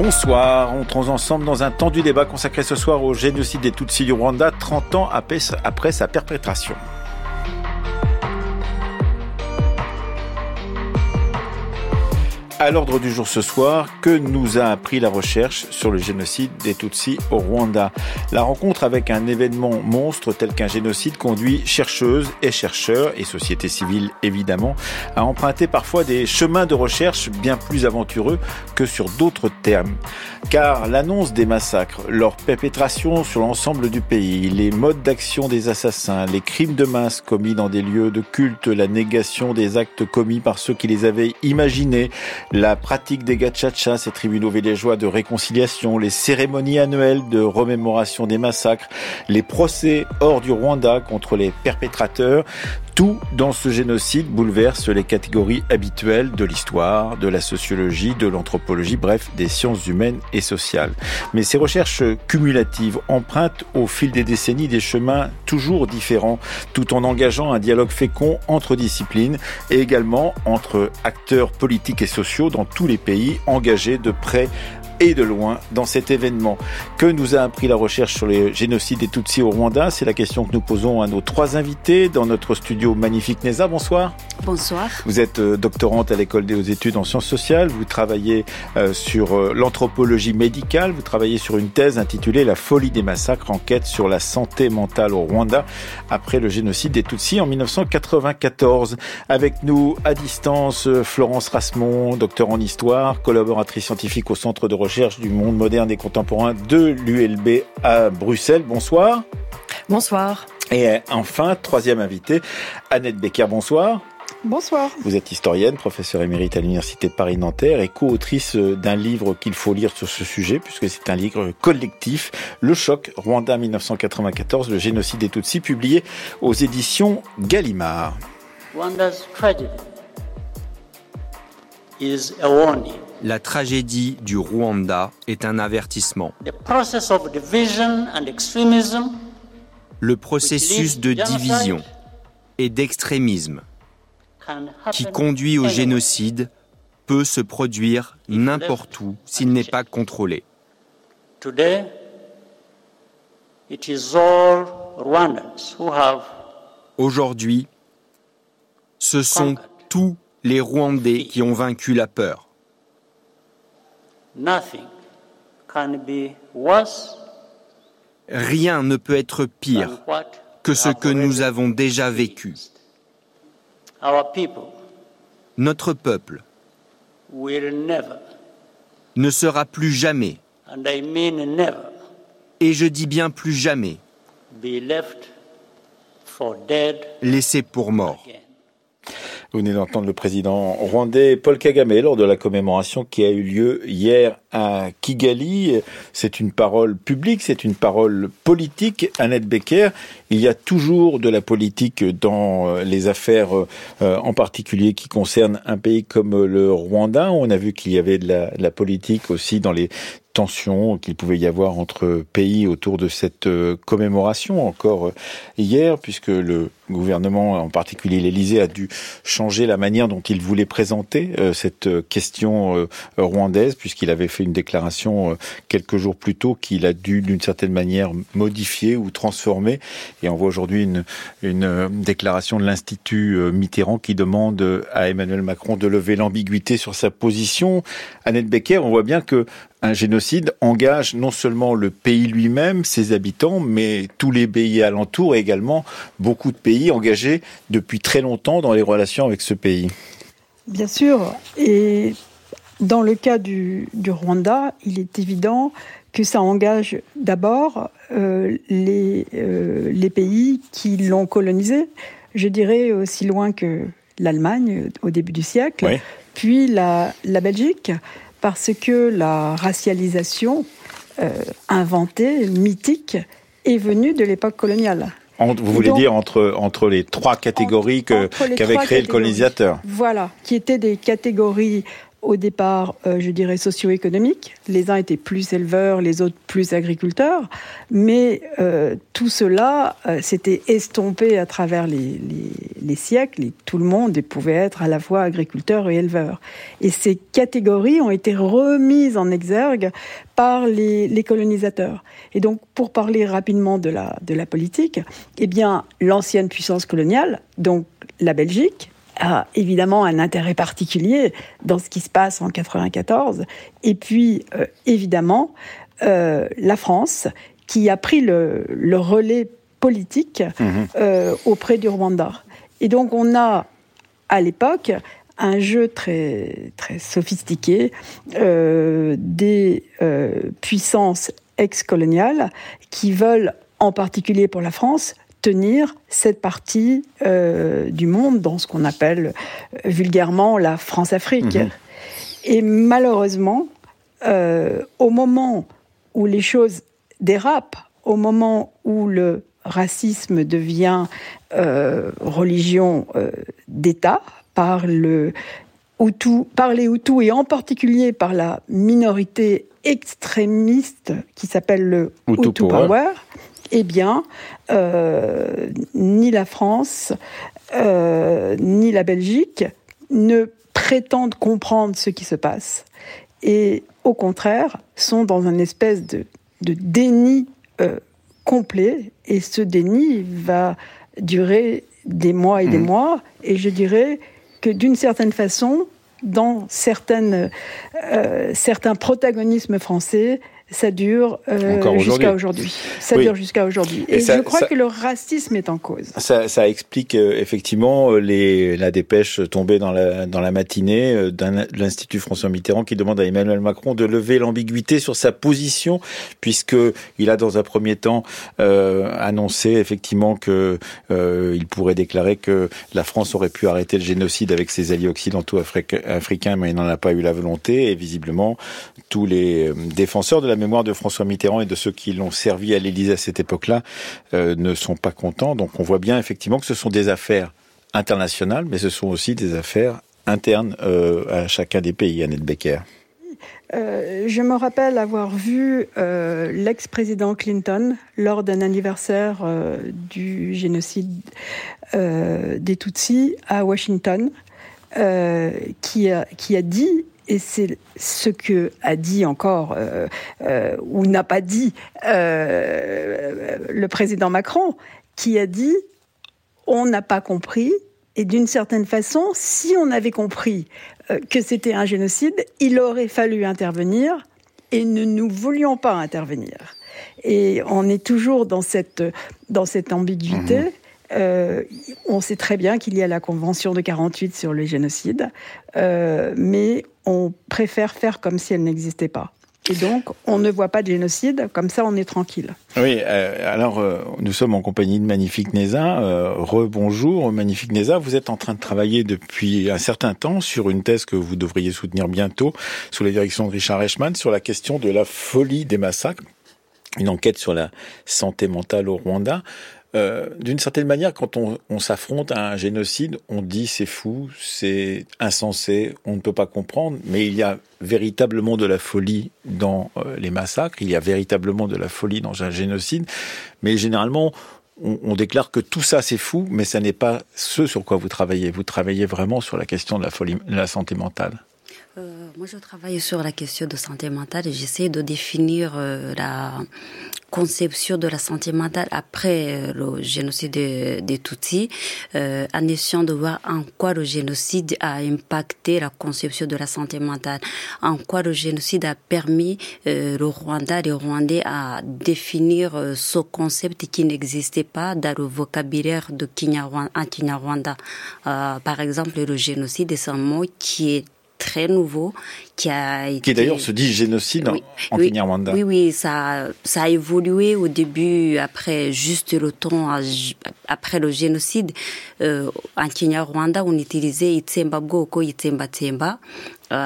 Bonsoir, entrons ensemble dans un tendu débat consacré ce soir au génocide des Tutsis du Rwanda, 30 ans après sa perpétration. À l'ordre du jour ce soir, que nous a appris la recherche sur le génocide des Tutsis au Rwanda? La rencontre avec un événement monstre tel qu'un génocide conduit chercheuses et chercheurs, et société civile évidemment, à emprunter parfois des chemins de recherche bien plus aventureux que sur d'autres termes. Car l'annonce des massacres, leur perpétration sur l'ensemble du pays, les modes d'action des assassins, les crimes de masse commis dans des lieux de culte, la négation des actes commis par ceux qui les avaient imaginés, la pratique des gachachas, ces tribunaux villageois de réconciliation, les cérémonies annuelles de remémoration des massacres, les procès hors du Rwanda contre les perpétrateurs, tout dans ce génocide bouleverse les catégories habituelles de l'histoire, de la sociologie, de l'anthropologie, bref, des sciences humaines et sociales. Mais ces recherches cumulatives empruntent au fil des décennies des chemins toujours différents, tout en engageant un dialogue fécond entre disciplines et également entre acteurs politiques et sociaux dans tous les pays engagés de près et de loin dans cet événement. Que nous a appris la recherche sur les génocides des Tutsis au Rwanda? C'est la question que nous posons à nos trois invités dans notre studio magnifique. Neza, bonsoir. Bonsoir. Vous êtes doctorante à l'école des hautes études en sciences sociales. Vous travaillez sur l'anthropologie médicale. Vous travaillez sur une thèse intitulée La folie des massacres, enquête sur la santé mentale au Rwanda après le génocide des Tutsis en 1994. Avec nous à distance, Florence Rasmont, docteur en histoire, collaboratrice scientifique au Centre de recherche du monde moderne et contemporain de l'ULB à Bruxelles. Bonsoir. Bonsoir. Et enfin, troisième invité, Annette Becker. Bonsoir. Bonsoir. Vous êtes historienne, professeure émérite à l'Université de Paris-Nanterre et co-autrice d'un livre qu'il faut lire sur ce sujet, puisque c'est un livre collectif, Le choc, Rwanda 1994, le génocide des Tutsis, publié aux éditions Gallimard. Rwanda's tragedy is a warning. La tragédie du Rwanda est un avertissement. Le processus de division et d'extrémisme qui conduit au génocide peut se produire n'importe où s'il n'est pas contrôlé. Aujourd'hui, ce sont tous les Rwandais qui ont vaincu la peur. Rien ne peut être pire que ce que nous avons déjà vécu. Notre peuple ne sera plus jamais, et je dis bien plus jamais, laissé pour mort. Vous venez d'entendre le président rwandais Paul Kagame lors de la commémoration qui a eu lieu hier à Kigali. C'est une parole publique, c'est une parole politique. Annette Becker, il y a toujours de la politique dans les affaires, en particulier qui concernent un pays comme le Rwanda. On a vu qu'il y avait de la politique aussi dans les tensions qu'il pouvait y avoir entre pays autour de cette commémoration encore hier, puisque le gouvernement, en particulier l'Élysée, a dû changer la manière dont il voulait présenter cette question rwandaise, puisqu'il avait fait une déclaration quelques jours plus tôt qu'il a dû d'une certaine manière modifier ou transformer. Et on voit aujourd'hui une déclaration de l'Institut Mitterrand qui demande à Emmanuel Macron de lever l'ambiguïté sur sa position. Annette Becker, on voit bien que un génocide engage non seulement le pays lui-même, ses habitants, mais tous les pays alentours et également beaucoup de pays engagés depuis très longtemps dans les relations avec ce pays. Bien sûr. Et dans le cas du Rwanda, il est évident que ça engage d'abord les pays qui l'ont colonisé, je dirais aussi loin que l'Allemagne au début du siècle, oui. Puis la Belgique, parce que la racialisation inventée, mythique, est venue de l'époque coloniale. Vous voulez dire entre les trois catégories qu'avait créé le colonisateur. Voilà, qui étaient des catégories au départ, je dirais, socio-économiques. Les uns étaient plus éleveurs, les autres plus agriculteurs. Mais tout cela s'était estompé à travers les siècles. Et tout le monde pouvait être à la fois agriculteur et éleveur. Et ces catégories ont été remises en exergue par les colonisateurs. Et donc, pour parler rapidement de la politique, eh bien, l'ancienne puissance coloniale, donc la Belgique, a évidemment un intérêt particulier dans ce qui se passe en 1994. Et puis, évidemment, la France, qui a pris le relais politique auprès du Rwanda. Et donc, on a, à l'époque, un jeu très, très sophistiqué des puissances ex-coloniales qui veulent, en particulier pour la France, tenir cette partie du monde dans ce qu'on appelle vulgairement la France-Afrique. Et malheureusement, au moment où les choses dérapent, au moment où le racisme devient religion d'État, par les Hutus et en particulier par la minorité extrémiste qui s'appelle le Hutu Power, eh bien, ni la France, ni la Belgique ne prétendent comprendre ce qui se passe. Et au contraire, sont dans une espèce de déni complet. Et ce déni va durer des mois et des mois. Et je dirais que d'une certaine façon, dans certains protagonismes français, ça dure jusqu'à aujourd'hui. Ça dure jusqu'à aujourd'hui. Et je crois que le racisme est en cause. Ça explique effectivement la dépêche tombée dans la matinée de l'Institut François Mitterrand qui demande à Emmanuel Macron de lever l'ambiguïté sur sa position, puisque il a dans un premier temps annoncé effectivement que il pourrait déclarer que la France aurait pu arrêter le génocide avec ses alliés occidentaux africains, mais il n'en a pas eu la volonté. Et visiblement, tous les défenseurs de la mémoire de François Mitterrand et de ceux qui l'ont servi à l'Élysée à cette époque-là ne sont pas contents. Donc on voit bien effectivement que ce sont des affaires internationales, mais ce sont aussi des affaires internes à chacun des pays, Annette Becker. Je me rappelle avoir vu l'ex-président Clinton lors d'un anniversaire du génocide des Tutsis à Washington, qui a dit, et c'est ce que a dit encore, ou n'a pas dit, le président Macron, qui a dit « on n'a pas compris ». Et d'une certaine façon, si on avait compris que c'était un génocide, il aurait fallu intervenir et nous voulions pas intervenir. Et on est toujours dans cette ambiguïté. On sait très bien qu'il y a la Convention de 48 sur le génocide, mais on préfère faire comme si elle n'existait pas. Et donc, on ne voit pas de génocide, comme ça on est tranquille. Oui, alors nous sommes en compagnie de Magnifique Nézin. Rebonjour Magnifique Nézin, vous êtes en train de travailler depuis un certain temps sur une thèse que vous devriez soutenir bientôt, sous la direction de Richard Reichmann, sur la question de la folie des massacres, une enquête sur la santé mentale au Rwanda. D'une certaine manière, quand on s'affronte à un génocide, on dit c'est fou, c'est insensé, on ne peut pas comprendre, mais il y a véritablement de la folie dans les massacres, il y a véritablement de la folie dans un génocide, mais généralement, on déclare que tout ça c'est fou, mais ça n'est pas ce sur quoi vous travaillez. Vous travaillez vraiment sur la question de la folie, de la santé mentale. Moi, je travaille sur la question de santé mentale et j'essaie de définir la conception de la santé mentale après le génocide des Tutsis, en essayant de voir en quoi le génocide a impacté la conception de la santé mentale, en quoi le génocide a permis les Rwandais à définir ce concept qui n'existait pas dans le vocabulaire de Kinyarwanda. Par exemple, le génocide est un mot qui est très nouveau, qui d'ailleurs se dit génocide en Kinyarwanda. Oui, ça a évolué au début, après juste le temps, après le génocide. En Kinyarwanda, on utilisait Itsemba Bwoko, Itsemba Tsemba.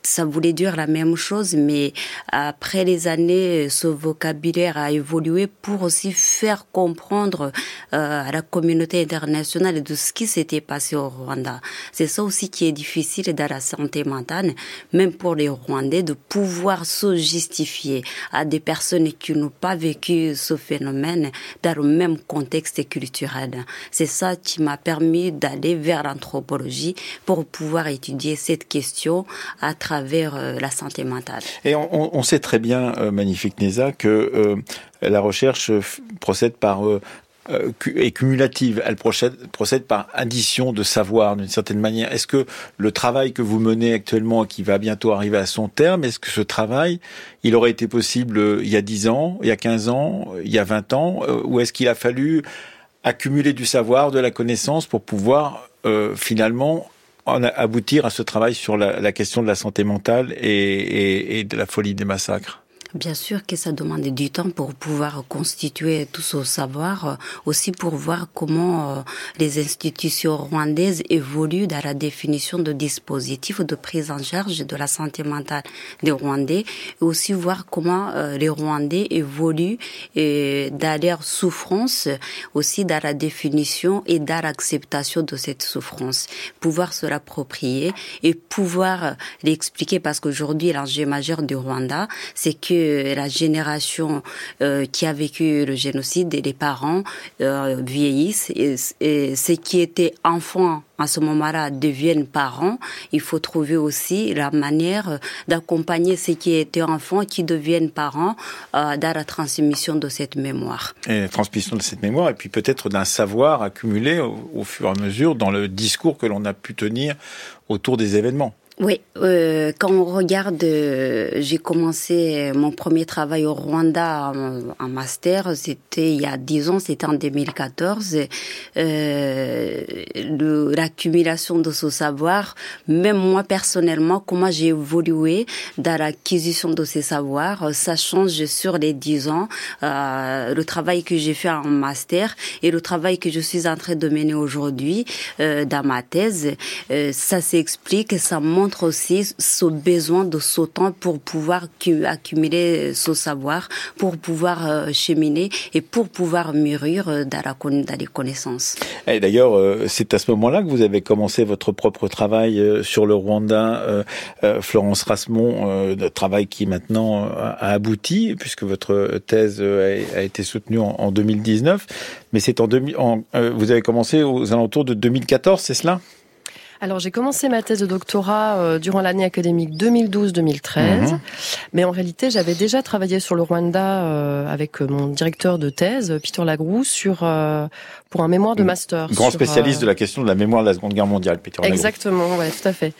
ça voulait dire la même chose, mais après les années, ce vocabulaire a évolué pour aussi faire comprendre à la communauté internationale de ce qui s'était passé au Rwanda. C'est ça aussi qui est difficile dans la santé mentale, même pour les Rwandais, de pouvoir se justifier à des personnes qui n'ont pas vécu ce phénomène dans le même contexte culturel. C'est ça qui m'a permis d'aller vers l'anthropologie pour pouvoir étudier cette question à travers la santé mentale. Et on sait très bien, Magnifique Neza, que la recherche procède par est cumulative, elle procède par addition de savoir d'une certaine manière. Est-ce que le travail que vous menez actuellement, qui va bientôt arriver à son terme, est-ce que ce travail, il aurait été possible il y a 10 ans, il y a 15 ans, il y a 20 ans, ou est-ce qu'il a fallu accumuler du savoir, de la connaissance pour pouvoir finalement aboutir à ce travail sur la question de la santé mentale et de la folie des massacres? Bien sûr que ça demande du temps pour pouvoir constituer tout ce savoir, aussi pour voir comment les institutions rwandaises évoluent dans la définition de dispositifs de prise en charge de la santé mentale des Rwandais, et aussi voir comment les Rwandais évoluent dans leur souffrance, aussi dans la définition et dans l'acceptation de cette souffrance. Pouvoir se l'approprier et pouvoir l'expliquer, parce qu'aujourd'hui, l'enjeu majeur du Rwanda, c'est que la génération qui a vécu le génocide et les parents vieillissent, et ceux qui étaient enfants à ce moment-là deviennent parents. Il faut trouver aussi la manière d'accompagner ceux qui étaient enfants qui deviennent parents dans la transmission de cette mémoire. Et la transmission de cette mémoire, et puis peut-être d'un savoir accumulé au fur et à mesure dans le discours que l'on a pu tenir autour des événements. Oui, quand on regarde, j'ai commencé mon premier travail au Rwanda en master, c'était il y a 10 ans, c'était en 2014. L'accumulation de ce savoir, même moi personnellement, comment j'ai évolué dans l'acquisition de ces savoirs, ça change sur les 10 ans. Le travail que j'ai fait en master et le travail que je suis en train de mener aujourd'hui dans ma thèse, ça s'explique, ça montre aussi ce besoin de ce temps pour pouvoir accumuler ce savoir, pour pouvoir cheminer et pour pouvoir mûrir dans les connaissances. Et d'ailleurs, c'est à ce moment-là que vous avez commencé votre propre travail sur le Rwanda, Florence Rasmont, travail qui maintenant a abouti, puisque votre thèse a été soutenue en 2019, mais c'est vous avez commencé aux alentours de 2014, c'est cela ? Alors, j'ai commencé ma thèse de doctorat durant l'année académique 2012-2013, mais en réalité, j'avais déjà travaillé sur le Rwanda avec mon directeur de thèse, Peter Lagroux, pour un mémoire de master. Grand spécialiste de la question de la mémoire de la Seconde Guerre mondiale, Peter Lagroux. Exactement, ouais, tout à fait.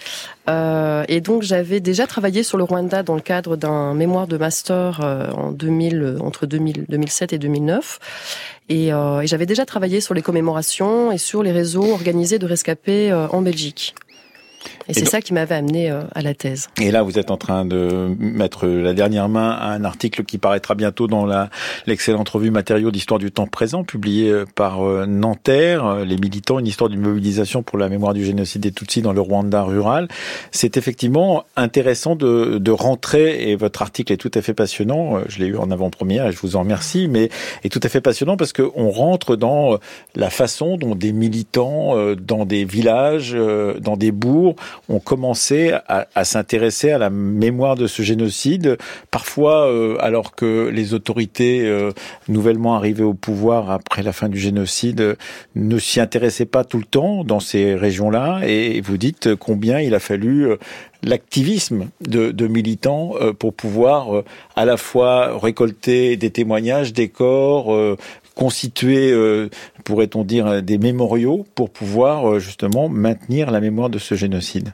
Et donc, j'avais déjà travaillé sur le Rwanda dans le cadre d'un mémoire de master entre 2007 et 2009. Et j'avais déjà travaillé sur les commémorations et sur les réseaux organisés de rescapés en Belgique. Et c'est ça qui m'avait amené à la thèse. Et là, vous êtes en train de mettre la dernière main à un article qui paraîtra bientôt dans l'excellente revue Matériaux d'histoire du temps présent, publié par Nanterre, les militants, une histoire d'une mobilisation pour la mémoire du génocide des Tutsis dans le Rwanda rural. C'est effectivement intéressant de rentrer, et votre article est tout à fait passionnant, je l'ai eu en avant-première et je vous en remercie, mais est tout à fait passionnant parce qu'on rentre dans la façon dont des militants, dans des villages, dans des bourgs, ont commencé à s'intéresser à la mémoire de ce génocide, parfois alors que les autorités nouvellement arrivées au pouvoir après la fin du génocide ne s'y intéressaient pas tout le temps dans ces régions-là, et vous dites combien il a fallu l'activisme de militants pour pouvoir à la fois récolter des témoignages, des corps, constituer, pourrait-on dire, des mémoriaux pour pouvoir justement maintenir la mémoire de ce génocide.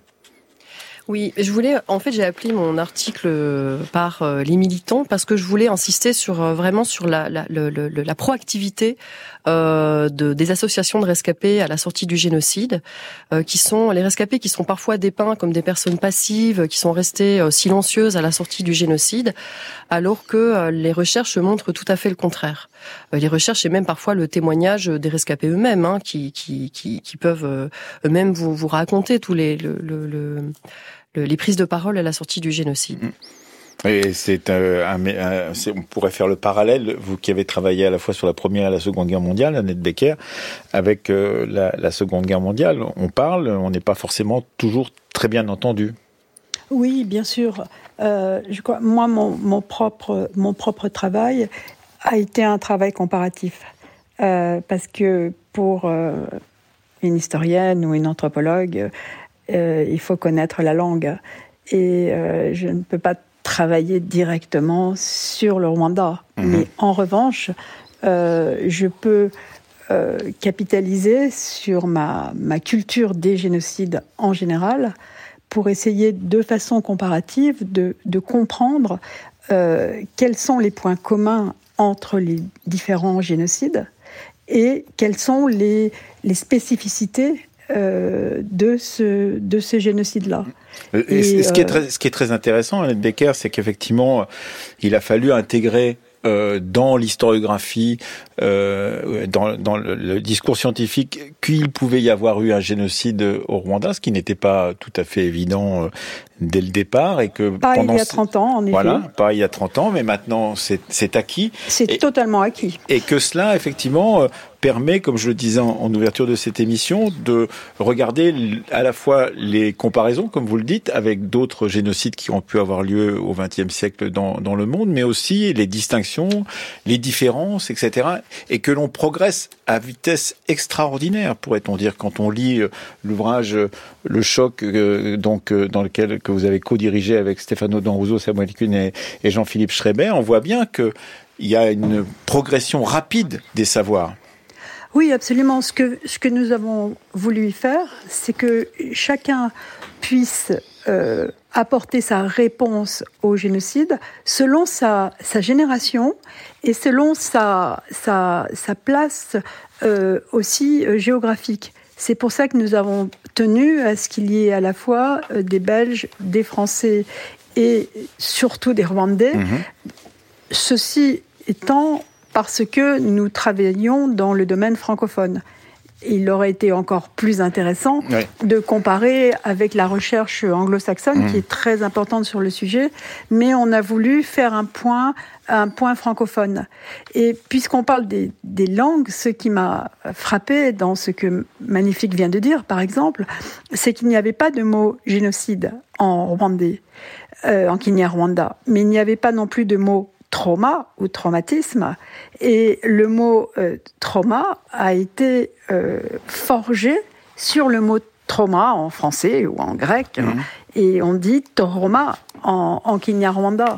Oui, j'ai appelé mon article par les militants parce que je voulais insister vraiment sur la proactivité des associations de rescapés à la sortie du génocide, qui sont les rescapés qui sont parfois dépeints comme des personnes passives, qui sont restées silencieuses à la sortie du génocide, alors que les recherches montrent tout à fait le contraire. Les recherches et même parfois le témoignage des rescapés eux-mêmes, qui peuvent eux-mêmes vous raconter tous les prises de parole à la sortie du génocide. Et on pourrait faire le parallèle, vous qui avez travaillé à la fois sur la Première et la Seconde Guerre mondiale, Annette Becker, avec la Seconde Guerre mondiale. On n'est pas forcément toujours très bien entendu. Oui, bien sûr. Je crois, moi, mon propre travail a été un travail comparatif. Parce que pour une historienne ou une anthropologue, il faut connaître la langue. Et je ne peux pas travailler directement sur le Rwanda. Mais en revanche, je peux capitaliser sur ma culture des génocides en général pour essayer de façon comparative de comprendre quels sont les points communs entre les différents génocides et quelles sont les spécificités de ce génocide-là. Ce qui est très intéressant, Annette Becker, c'est qu'effectivement, il a fallu intégrer dans l'historiographie, dans le discours scientifique, qu'il pouvait y avoir eu un génocide au Rwanda, ce qui n'était pas tout à fait évident dès le départ. Et que pas il y a 30 ans, en effet. Voilà, pas il y a 30 ans, mais maintenant c'est acquis. C'est totalement acquis. Et que cela, effectivement, permet, comme je le disais en ouverture de cette émission, de regarder à la fois les comparaisons, comme vous le dites, avec d'autres génocides qui ont pu avoir lieu au XXe siècle dans le monde, mais aussi les distinctions, les différences, etc. Et que l'on progresse à vitesse extraordinaire, pourrait-on dire, quand on lit l'ouvrage Le Choc, dans lequel que vous avez co-dirigé avec Stefano D'Anruso, Samuel Kuhn et Jean-Philippe Schreiber, on voit bien qu'il y a une progression rapide des savoirs. Oui, absolument. Ce que nous avons voulu faire, c'est que chacun puisse apporter sa réponse au génocide selon sa génération et selon sa place aussi géographique. C'est pour ça que nous avons tenu à ce qu'il y ait à la fois des Belges, des Français et surtout des Rwandais. Ceci étant parce que nous travaillions dans le domaine francophone. Il aurait été encore plus intéressant de comparer avec la recherche anglo-saxonne, qui est très importante sur le sujet, mais on a voulu faire un point francophone. Et puisqu'on parle des langues, ce qui m'a frappé dans ce que Magnifique vient de dire, par exemple, c'est qu'il n'y avait pas de mot génocide en rwandais, en Kinyarwanda, mais il n'y avait pas non plus de mot trauma ou traumatisme, et le mot trauma a été forgé sur le mot trauma en français ou en grec, et on dit trauma en Kinyarwanda.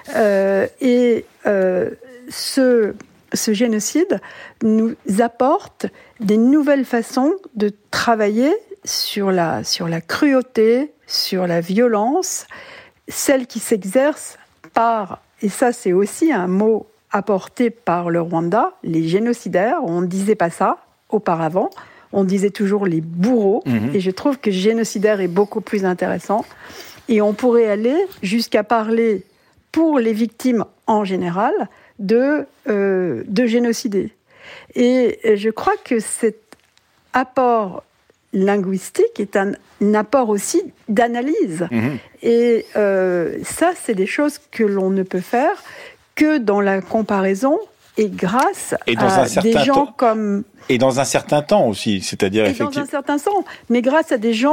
Ce génocide nous apporte des nouvelles façons de travailler sur la cruauté, sur la violence, celle qui s'exerce par, et ça c'est aussi un mot apporté par le Rwanda, les génocidaires. On ne disait pas ça auparavant, on disait toujours les bourreaux, et je trouve que génocidaire est beaucoup plus intéressant. Et on pourrait aller jusqu'à parler, pour les victimes en général, de génocidés. Et je crois que cet apport linguistique est un apport aussi d'analyse. Et ça, c'est des choses que l'on ne peut faire que dans la comparaison et grâce à des gens comme... Et dans un certain temps aussi, c'est-à-dire effectivement... dans un certain temps, mais grâce à des gens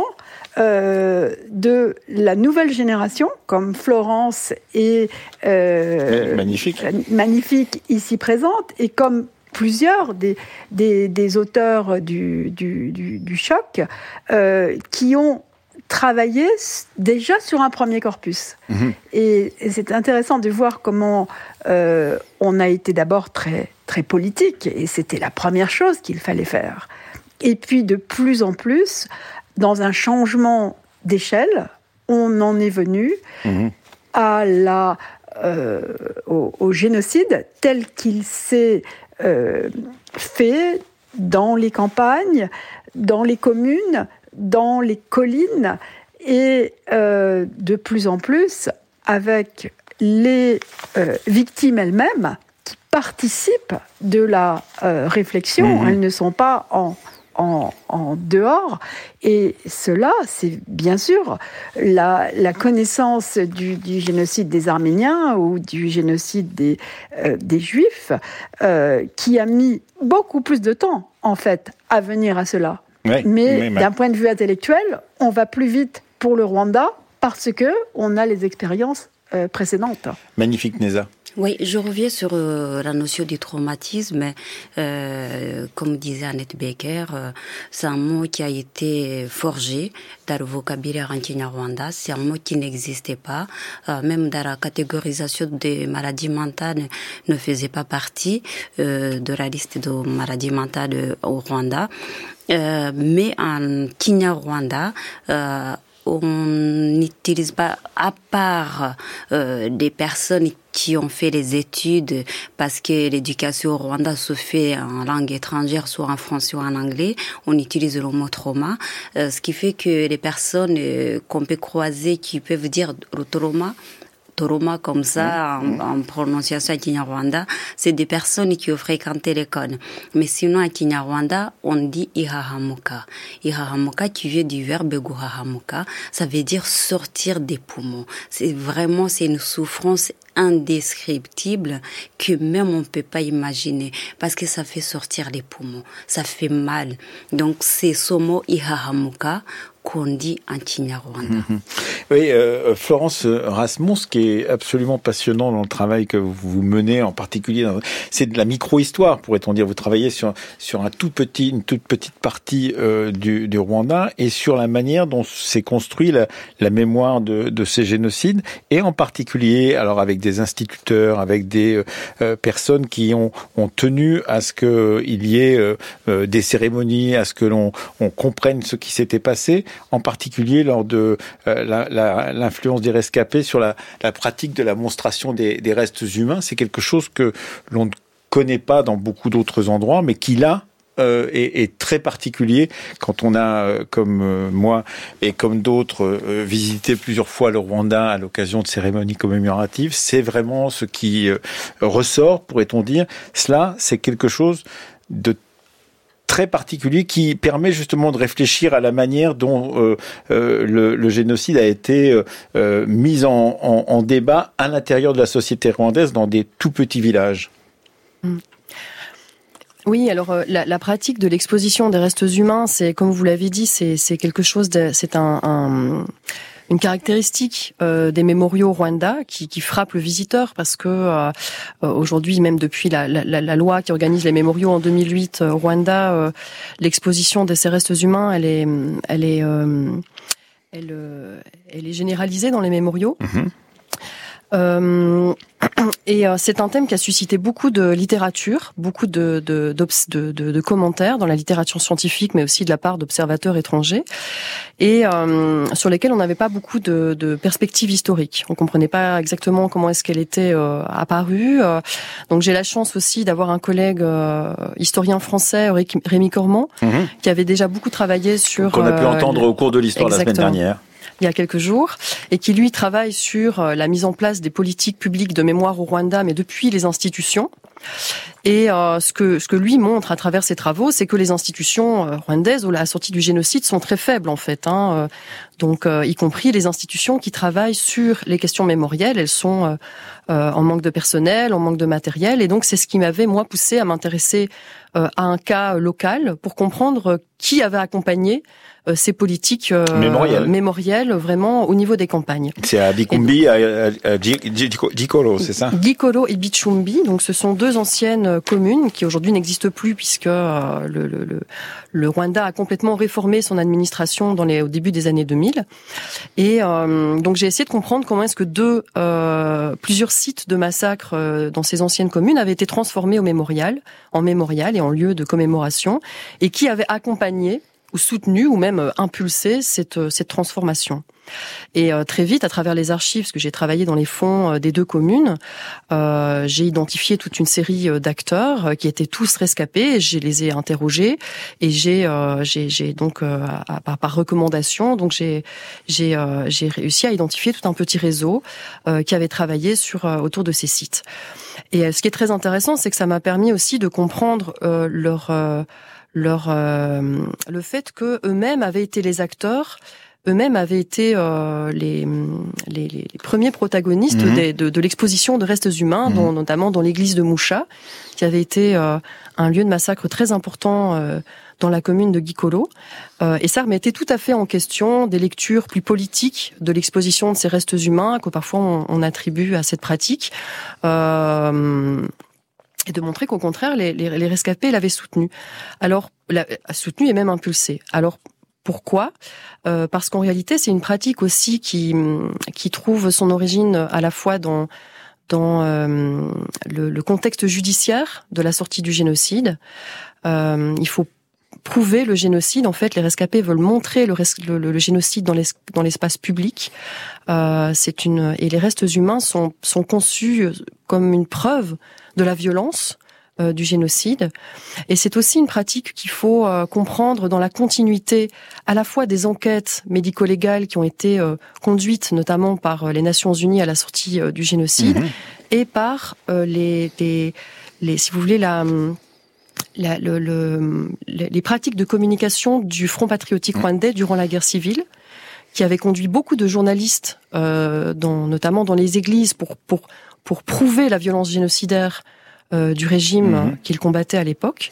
de la nouvelle génération, comme Florence et Magnifique ici présente, et comme plusieurs des auteurs du choc qui ont travaillé déjà sur un premier corpus. Et c'est intéressant de voir comment on a été d'abord très, très politique, et c'était la première chose qu'il fallait faire. Et puis de plus en plus, dans un changement d'échelle, on en est venu au génocide tel qu'il s'est fait dans les campagnes, dans les communes, dans les collines, et de plus en plus avec les victimes elles-mêmes qui participent de la réflexion. Elles ne sont pas en dehors. Et cela, c'est bien sûr la connaissance du génocide des Arméniens ou du génocide des Juifs qui a mis beaucoup plus de temps, en fait, à venir à cela. Oui, mais d'un point de vue intellectuel, on va plus vite pour le Rwanda parce qu'on a les expériences précédentes. Magnifique, Neza. Oui, je reviens sur la notion du traumatisme. Comme disait Annette Becker, c'est un mot qui a été forgé dans le vocabulaire en Kinyarwanda. C'est un mot qui n'existait pas. Même dans la catégorisation des maladies mentales, ne faisait pas partie de la liste de maladies mentales au Rwanda. Mais en Kinyarwanda, on n'utilise pas, à part des personnes qui ont fait les études, parce que l'éducation au Rwanda se fait en langue étrangère, soit en français ou en anglais, on utilise le mot trauma, ce qui fait que les personnes qu'on peut croiser qui peuvent dire le trauma comme ça, en prononciation à Kinyarwanda, c'est des personnes qui ont fréquenté l'école. Mais sinon, à Kinyarwanda, on dit ihahamuka. Ihahamuka qui vient du verbe guhahamuka, ça veut dire sortir des poumons. C'est une souffrance indescriptible que même on peut pas imaginer parce que ça fait sortir les poumons, ça fait mal. Donc c'est ce mot ihahamuka qu'on dit en Kinyarwanda. Oui, Florence Rasmons, ce qui est absolument passionnant dans le travail que vous menez, en particulier, c'est de la micro-histoire, pourrait-on dire. Vous travaillez sur une toute petite partie du Rwanda et sur la manière dont s'est construit la mémoire de ces génocides, et en particulier, alors avec des instituteurs, avec des personnes qui ont tenu à ce qu'il y ait des cérémonies, à ce que l'on comprenne ce qui s'était passé, en particulier lors de l'influence des rescapés sur la pratique de la monstration des restes humains. C'est quelque chose que l'on ne connaît pas dans beaucoup d'autres endroits, mais qui là est très particulier quand on a, comme moi et comme d'autres, visité plusieurs fois le Rwanda à l'occasion de cérémonies commémoratives. C'est vraiment ce qui ressort, pourrait-on dire. Cela, c'est quelque chose de très particulier qui permet justement de réfléchir à la manière dont le génocide a été mis en débat à l'intérieur de la société rwandaise dans des tout petits villages. Oui, alors la pratique de l'exposition des restes humains, c'est, comme vous l'avez dit, c'est quelque chose c'est une caractéristique des mémoriaux au Rwanda qui frappe le visiteur parce que aujourd'hui, même depuis la loi qui organise les mémoriaux en 2008 au Rwanda, l'exposition de ces restes humains, elle est généralisée dans les mémoriaux. Et c'est un thème qui a suscité beaucoup de littérature, beaucoup de commentaires dans la littérature scientifique, mais aussi de la part d'observateurs étrangers, et sur lesquels on n'avait pas beaucoup de perspectives historiques. On comprenait pas exactement comment est-ce qu'elle était apparue. Donc j'ai la chance aussi d'avoir un collègue historien français, Rémi Cormand, qui avait déjà beaucoup travaillé sur... Qu'on a pu entendre au cours de l'histoire la semaine dernière. Il y a quelques jours, et qui lui travaille sur la mise en place des politiques publiques de mémoire au Rwanda, mais depuis les institutions. Et ce que lui montre à travers ses travaux, c'est que les institutions rwandaises, à la sortie du génocide, sont très faibles en fait. Donc, y compris les institutions qui travaillent sur les questions mémorielles, elles sont en manque de personnel, en manque de matériel. Et donc, c'est ce qui m'avait, moi, poussé à m'intéresser à un cas local pour comprendre qui avait accompagné ces politiques mémorielles vraiment au niveau des campagnes. C'est à Bikumbi, à Gikolo, c'est ça? Gikolo et Bichumbi, donc ce sont deux anciennes communes qui aujourd'hui n'existent plus puisque le Rwanda a complètement réformé son administration au début des années 2000. Et donc j'ai essayé de comprendre comment est-ce que plusieurs sites de massacres dans ces anciennes communes avaient été transformés en mémorial et en lieu de commémoration, et qui avaient accompagné ou soutenu ou même impulsé cette transformation. Et très vite, à travers les archives, parce que j'ai travaillé dans les fonds des deux communes, j'ai identifié toute une série d'acteurs qui étaient tous rescapés. Je les ai interrogés et j'ai donc par recommandation, donc j'ai réussi à identifier tout un petit réseau qui avait travaillé autour de ces sites. Et ce qui est très intéressant, c'est que ça m'a permis aussi de comprendre le fait que eux-mêmes avaient été les acteurs, eux-mêmes avaient été les premiers protagonistes de l'exposition de restes humains, notamment dans l'église de Moucha, qui avait été un lieu de massacre très important dans la commune de Gikolo. Et ça remettait tout à fait en question des lectures plus politiques de l'exposition de ces restes humains que parfois on attribue à cette pratique. Et de montrer qu'au contraire, les rescapés l'avaient soutenu. Alors, soutenu et même impulsé. Alors, pourquoi ? Parce qu'en réalité, c'est une pratique aussi qui trouve son origine à la fois dans le contexte judiciaire de la sortie du génocide. Il faut prouver le génocide. En fait, les rescapés veulent montrer le génocide dans l'espace public. Et les restes humains sont conçus comme une preuve de la violence du génocide. Et c'est aussi une pratique qu'il faut comprendre dans la continuité à la fois des enquêtes médico-légales qui ont été conduites notamment par les Nations Unies à la sortie du génocide et par si vous voulez, les pratiques de communication du Front patriotique rwandais durant la guerre civile, qui avait conduit beaucoup de journalistes, notamment dans les églises, pour prouver la violence génocidaire du régime qu'ils combattaient à l'époque.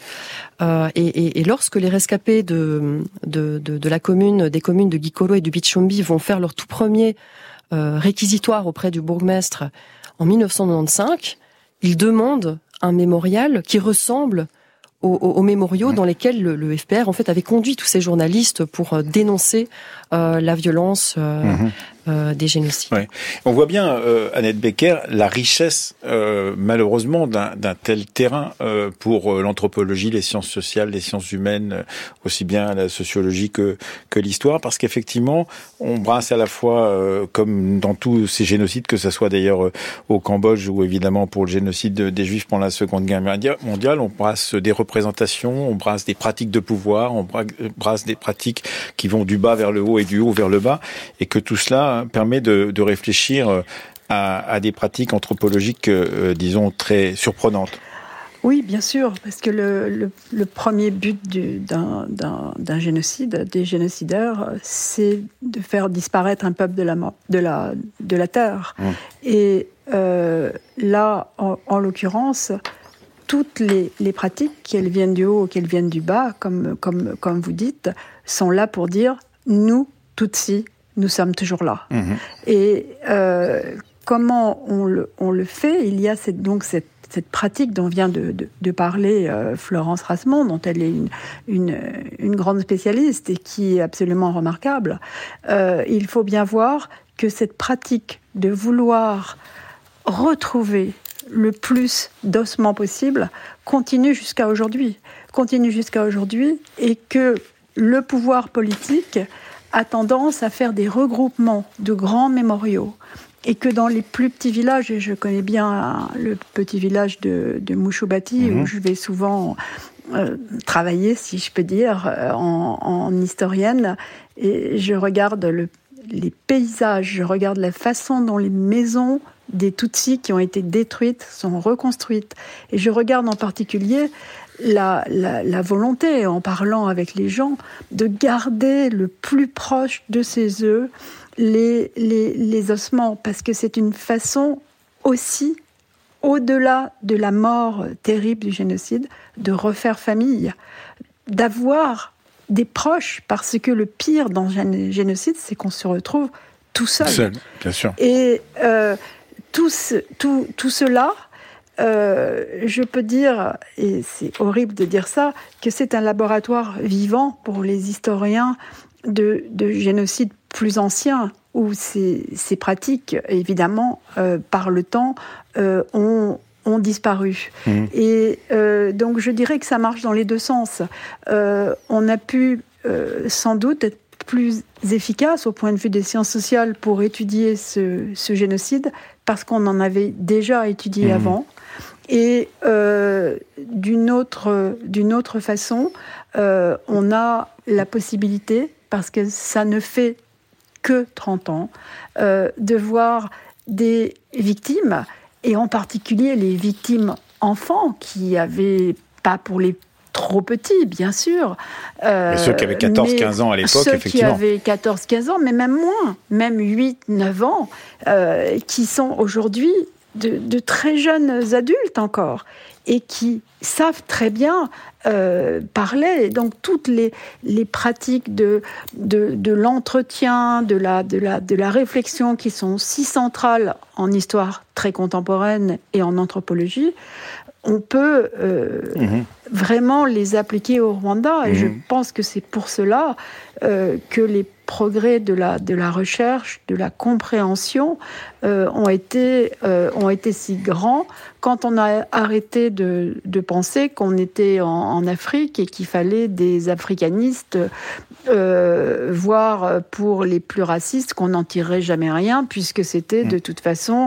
Et lorsque les rescapés des communes de Gikolo et de Bichombi vont faire leur tout premier réquisitoire auprès du bourgmestre en 1995, ils demandent un mémorial qui ressemble aux mémoriaux dans lesquels le FPR en fait avait conduit tous ces journalistes pour dénoncer la violence des génocides. Ouais. On voit bien, Annette Becker, la richesse malheureusement d'un tel terrain pour l'anthropologie, les sciences sociales, les sciences humaines, aussi bien la sociologie que l'histoire, parce qu'effectivement, on brasse à la fois, comme dans tous ces génocides, que ce soit d'ailleurs au Cambodge ou évidemment pour le génocide des Juifs pendant la Seconde Guerre mondiale, on brasse des représentations, on brasse des pratiques de pouvoir, on brasse des pratiques qui vont du bas vers le haut et du haut vers le bas, et que tout cela permet de réfléchir à des pratiques anthropologiques, disons, très surprenantes. Oui, bien sûr, parce que le premier but d'un génocide, des génocidaires, c'est de faire disparaître un peuple de la terre. Et là, en l'occurrence, toutes les pratiques, qu'elles viennent du haut ou qu'elles viennent du bas, comme vous dites, sont là pour dire « nous, Tutsis, nous sommes toujours là ». Et comment on le fait ? Il y a cette pratique dont vient de parler Florence Rasmond, dont elle est une grande spécialiste et qui est absolument remarquable. Il faut bien voir que cette pratique de vouloir retrouver le plus d'ossements possible continue jusqu'à aujourd'hui, et que le pouvoir politique a tendance à faire des regroupements de grands mémoriaux, et que dans les plus petits villages, et je connais bien le petit village de Mouchoubati, où je vais souvent travailler, si je peux dire, en historienne, et je regarde les paysages, je regarde la façon dont les maisons des Tutsis qui ont été détruites sont reconstruites. Et je regarde en particulier la volonté, en parlant avec les gens, de garder le plus proche de ses œufs les ossements, parce que c'est une façon aussi, au-delà de la mort terrible du génocide, de refaire famille, d'avoir des proches, parce que le pire dans le génocide, c'est qu'on se retrouve tout seul. Bien sûr. Et tout cela, je peux dire, et c'est horrible de dire ça, que c'est un laboratoire vivant pour les historiens de génocide plus anciens, où ces pratiques, évidemment, par le temps, ont disparu. Et donc je dirais que ça marche dans les deux sens. On a pu sans doute être plus efficace au point de vue des sciences sociales pour étudier ce génocide, parce qu'on en avait déjà étudié avant. Et d'une autre façon, on a la possibilité, parce que ça ne fait que 30 ans, de voir des victimes, et en particulier les victimes enfants qui avaient, pas pour les trop petits, bien sûr. Mais ceux qui avaient 14-15 ans à l'époque, effectivement. Ceux qui avaient 14-15 ans, mais même moins, même 8-9 ans, qui sont aujourd'hui de très jeunes adultes encore, et qui savent très bien parler. Donc toutes les pratiques de l'entretien, de la réflexion qui sont si centrales en histoire très contemporaine et en anthropologie, on peut vraiment les appliquer au Rwanda. Et je pense que c'est pour cela que les progrès de la recherche, de la compréhension ont été si grands quand on a arrêté de penser qu'on était en Afrique et qu'il fallait des africanistes, voire pour les plus racistes, qu'on n'en tirerait jamais rien, puisque c'était de toute façon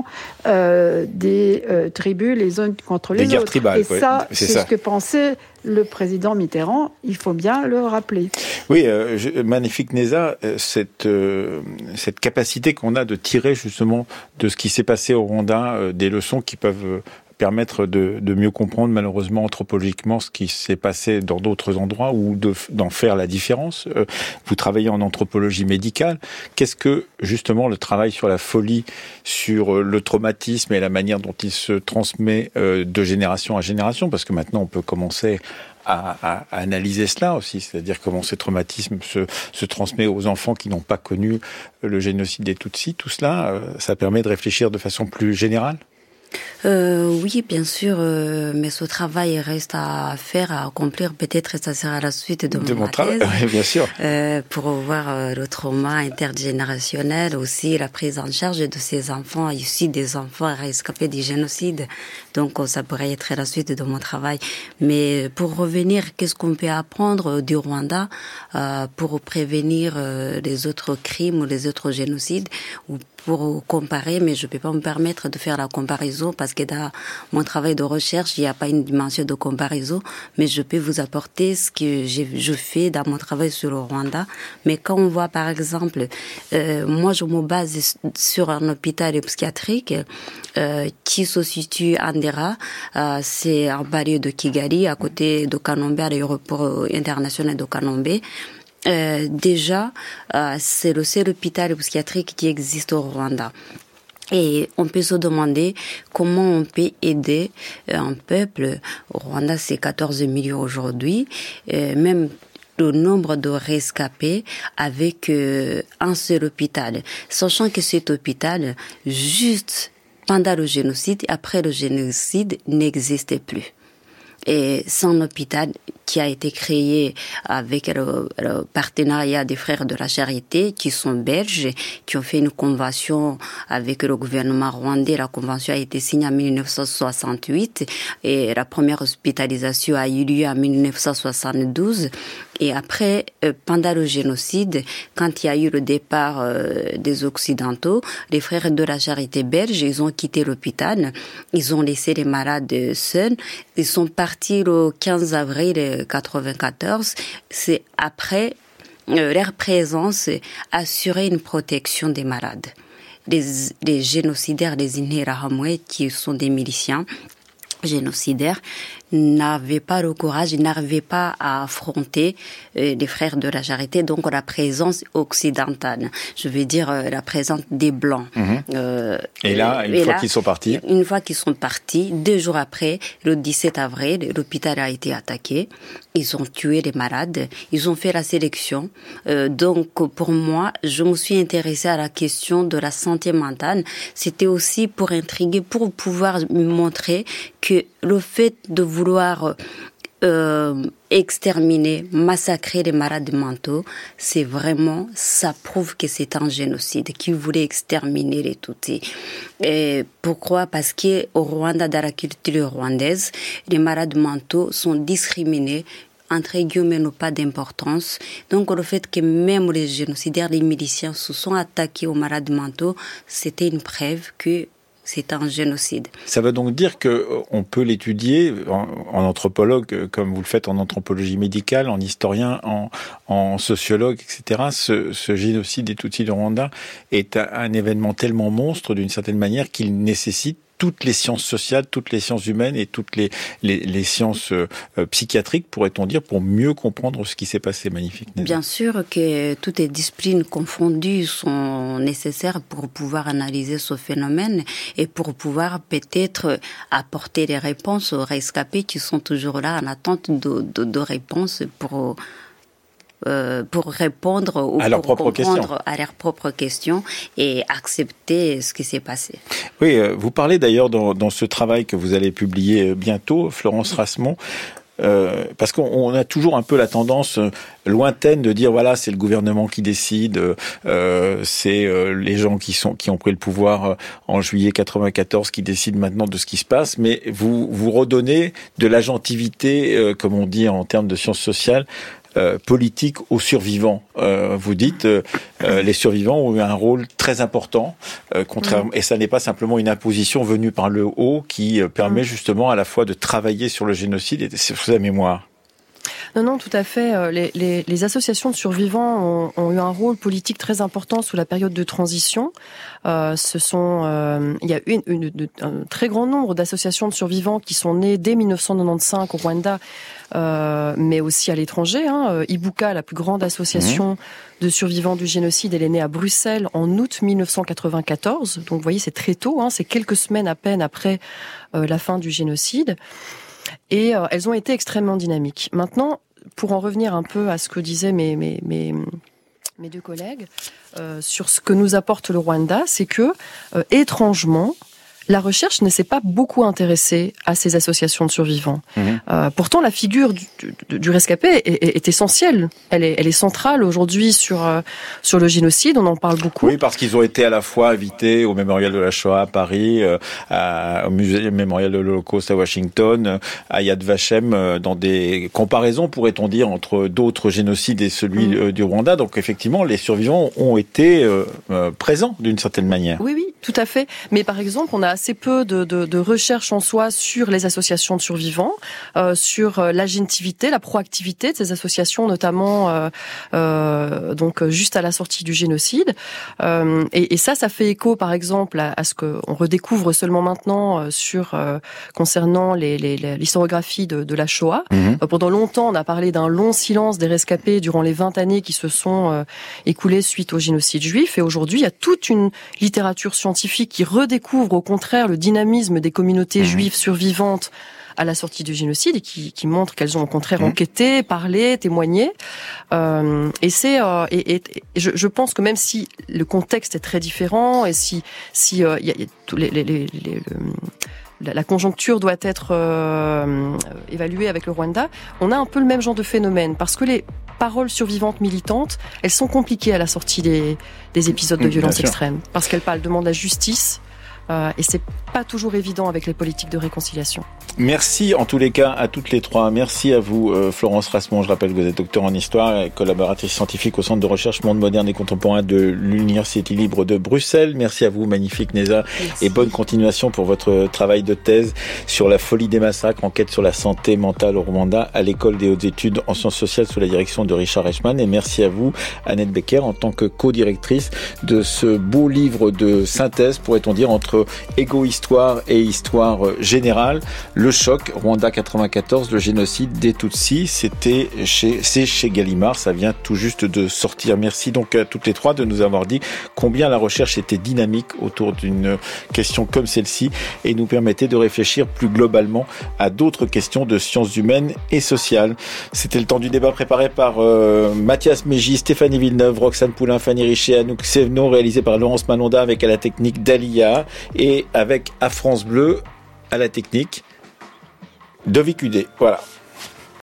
des tribus les unes contre les autres. Des guerres tribales. Et ça, c'est ce que pensait le président Mitterrand, il faut bien le rappeler. Oui, magnifique Neza, cette capacité qu'on a de tirer justement de ce qui s'est passé au Rwanda des leçons qui peuvent permettre de mieux comprendre malheureusement anthropologiquement ce qui s'est passé dans d'autres endroits ou d'en faire la différence. Vous travaillez en anthropologie médicale. Qu'est-ce que justement le travail sur la folie, sur le traumatisme et la manière dont il se transmet de génération à génération, parce que maintenant on peut commencer à analyser cela aussi, c'est-à-dire comment ce traumatisme se transmet aux enfants qui n'ont pas connu le génocide des Tutsis. Tout cela, ça permet de réfléchir de façon plus générale ? Oui, bien sûr, mais ce travail reste à faire, à accomplir. Peut-être ça sera la suite de mon travail, bien sûr. Pour voir le trauma intergénérationnel, aussi la prise en charge de ces enfants, issus des enfants rescapés du génocide. Donc ça pourrait être la suite de mon travail. Mais pour revenir, qu'est-ce qu'on peut apprendre du Rwanda pour prévenir les autres crimes ou les autres génocides, ou pour comparer, mais je ne peux pas me permettre de faire la comparaison parce que dans mon travail de recherche, il n'y a pas une dimension de comparaison, mais je peux vous apporter ce que je fais dans mon travail sur le Rwanda. Mais quand on voit, par exemple, moi je me base sur un hôpital psychiatrique qui se situe à Ndera, c'est en banlieue de Kigali, à côté de Kanombe, à l'aéroport international de Kanombe. Déjà, c'est le seul hôpital psychiatrique qui existe au Rwanda. Et on peut se demander comment on peut aider un peuple. Au Rwanda, c'est 14 millions aujourd'hui. Même le nombre de rescapés avec un seul hôpital. Sachant que cet hôpital, juste pendant le génocide, après le génocide, n'existait plus. Et c'est un hôpital qui a été créé avec le partenariat des Frères de la Charité, qui sont belges, qui ont fait une convention avec le gouvernement rwandais. La convention a été signée en 1968 et la première hospitalisation a eu lieu en 1972. Et après, pendant le génocide, quand il y a eu le départ des Occidentaux, les Frères de la Charité belge, ils ont quitté l'hôpital, ils ont laissé les malades seuls, ils sont partis le 15 avril 1994. C'est après leur présence assurer une protection des malades. Les génocidaires, les Interahamwe, qui sont des miliciens génocidaires, n'avaient pas le courage, ils n'arrivaient pas à affronter les Frères de la Charité, donc la présence occidentale, je veux dire la présence des Blancs. Et là, une fois qu'ils sont partis, 2 jours après, le 17 avril, l'hôpital a été attaqué, ils ont tué les malades, ils ont fait la sélection. Donc pour moi, je me suis intéressée à la question de la santé mentale. C'était aussi pour intriguer, pour pouvoir montrer que le fait de vouloir exterminer, massacrer les malades mentaux, c'est vraiment, ça prouve que c'est un génocide, qui voulait exterminer les Tutsis. Et pourquoi? Parce qu'au Rwanda, dans la culture rwandaise, les malades mentaux sont discriminés, entre guillemets, n'ont pas d'importance. Donc le fait que même les génocidaires, les miliciens se sont attaqués aux malades mentaux, c'était une preuve que c'est un génocide. Ça veut donc dire qu'on peut l'étudier en anthropologue, comme vous le faites en anthropologie médicale, en historien, en sociologue, etc. Ce génocide des Tutsis de Rwanda est un événement tellement monstre, d'une certaine manière, qu'il nécessite toutes les sciences sociales, toutes les sciences humaines et toutes les sciences psychiatriques, pourrait-on dire, pour mieux comprendre ce qui s'est passé. Magnifique. Bien sûr que toutes les disciplines confondues sont nécessaires pour pouvoir analyser ce phénomène et pour pouvoir peut-être apporter des réponses aux rescapés qui sont toujours là en attente de réponses pour répondre ou à leurs propres questions et accepter ce qui s'est passé. Oui, vous parlez d'ailleurs dans ce travail que vous allez publier bientôt, Florence Rassemont, parce qu'on a toujours un peu la tendance lointaine de dire voilà, c'est le gouvernement qui décide, c'est les gens qui ont pris le pouvoir en juillet 94 qui décident maintenant de ce qui se passe, mais vous redonnez de l'agentivité, comme on dit en termes de sciences sociales, politique aux survivants. Vous dites les survivants ont eu un rôle très important, et ça n'est pas simplement une imposition venue par le haut qui permet justement à la fois de travailler sur le génocide et sur sa mémoire. Non, tout à fait. Les associations de survivants ont eu un rôle politique très important sous la période de transition. Il y a eu un très grand nombre d'associations de survivants qui sont nées dès 1995 au Rwanda, mais aussi à l'étranger. Ibuka, la plus grande association de survivants du génocide, elle est née à Bruxelles en août 1994. Donc, vous voyez, c'est très tôt. C'est quelques semaines à peine après la fin du génocide. Et elles ont été extrêmement dynamiques. Maintenant, pour en revenir un peu à ce que disaient mes deux collègues, sur ce que nous apporte le Rwanda, c'est que, étrangement, la recherche ne s'est pas beaucoup intéressée à ces associations de survivants. Pourtant, la figure du rescapé est essentielle. Elle est centrale aujourd'hui sur le génocide. On en parle beaucoup. Oui, parce qu'ils ont été à la fois invités au Mémorial de la Shoah à Paris, au Musée Mémorial de l'Holocauste à Washington, à Yad Vashem, dans des comparaisons, pourrait-on dire, entre d'autres génocides et celui du Rwanda. Donc, effectivement, les survivants ont été présents d'une certaine manière. Oui, tout à fait. Mais par exemple, on a assez peu de recherche en soi sur les associations de survivants, sur l'agentivité, la proactivité de ces associations, notamment donc juste à la sortie du génocide. Et ça fait écho, par exemple, à ce qu'on redécouvre seulement maintenant concernant l'historiographie de la Shoah. Pendant longtemps, on a parlé d'un long silence des rescapés durant les 20 années qui se sont écoulées suite au génocide juif. Et aujourd'hui, il y a toute une littérature scientifique qui redécouvre au contraire le dynamisme des communautés juives survivantes à la sortie du génocide et qui montre qu'elles ont au contraire enquêté, parlé, témoigné. Et je pense que même si le contexte est très différent et si y a tous la conjoncture doit être évaluée avec le Rwanda, on a un peu le même genre de phénomène parce que les paroles survivantes militantes, elles sont compliquées à la sortie des épisodes de violence extrême parce qu'elles demandent la justice. Et c'est pas toujours évident avec les politiques de réconciliation. Merci en tous les cas à toutes les trois. Merci à vous Florence Rassemont. Je rappelle que vous êtes docteur en histoire et collaboratrice scientifique au Centre de recherche monde moderne et contemporain de l'Université libre de Bruxelles. Merci à vous, magnifique Neza. Merci. Et bonne continuation pour votre travail de thèse sur la folie des massacres, enquête sur la santé mentale au Rwanda à l'École des hautes études en sciences sociales sous la direction de Richard Eichmann. Et merci à vous, Annette Becker, en tant que co-directrice de ce beau livre de synthèse, pourrait-on dire, entre égo-histoire et histoire générale. Le choc, Rwanda 94, le génocide des Tutsis, c'est chez Gallimard, ça vient tout juste de sortir. Merci donc à toutes les trois de nous avoir dit combien la recherche était dynamique autour d'une question comme celle-ci et nous permettait de réfléchir plus globalement à d'autres questions de sciences humaines et sociales. C'était le temps du débat préparé par Mathias Mégy, Stéphanie Villeneuve, Roxane Poulain, Fanny Richer, Anouk Sévenot, réalisé par Laurence Malonda avec à la technique Dalia et avec à France Bleu à la technique de VQD. Voilà.